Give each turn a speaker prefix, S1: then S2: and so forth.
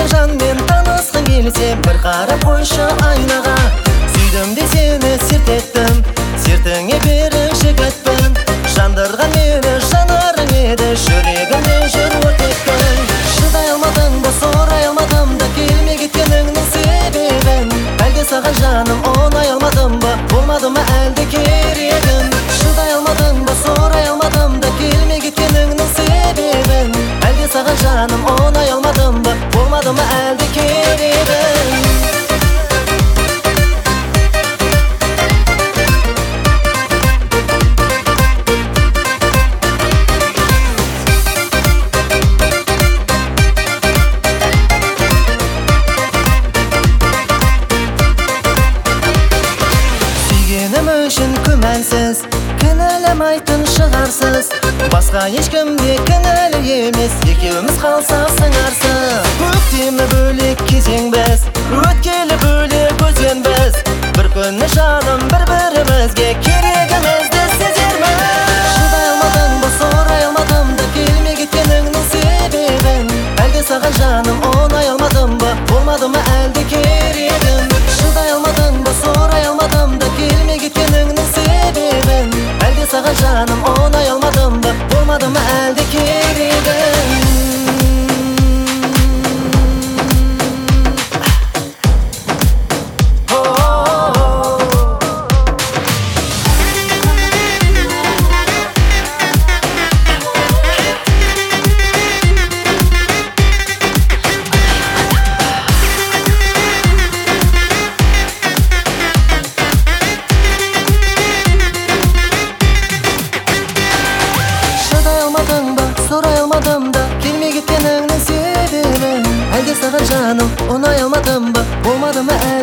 S1: Сен жанмен танысқың келсе, бір қарап қойшы айнаға. Сүйдім де сені серт еттім, сертіңе берік жігітпін. Жандырған мені жанарың еді, жүрегімде жүр өртекпін. Шыдай алмадың ба, сорай алмадым да, келмей кеткеніңнің себебін. Әлде саған жаным оңай алмадым ба, болмады ма әлде керегім? Шыдай алмадың ба, сорай алмадым да, келмей кеткеніңнің себебін. Әлде саған жаным оңай алмадым ба, болмады ма әлде керегім? Үшін күмәнсіз, кінәламайтын шығарсыз. Басқа ешкімде кінәлі емес, екеуміз қалсақ сыңарсыз. Көктемі бөлек кезең біз, өткелі бөлек өзенбіз. Бір күні жаным бір-бірімізге керегімізді сезерміз. Шыдай алмадың ба, сорай алмадым да, келмей кеткеніңнің себебін. Әлде саған жаным оңай алмадым ба, болмады ма әлде керегім? Шыдай алмадың ба, сорай алмадым да, келмей кеткеніңнің себебін. Әлде саған жаным оңай алмадым ба, болмады ма әлде керегім? Сорай алмадым да, келмей кеткеніңнің себебін. Әлде саған жаным оңай алмадым ба, болмады ма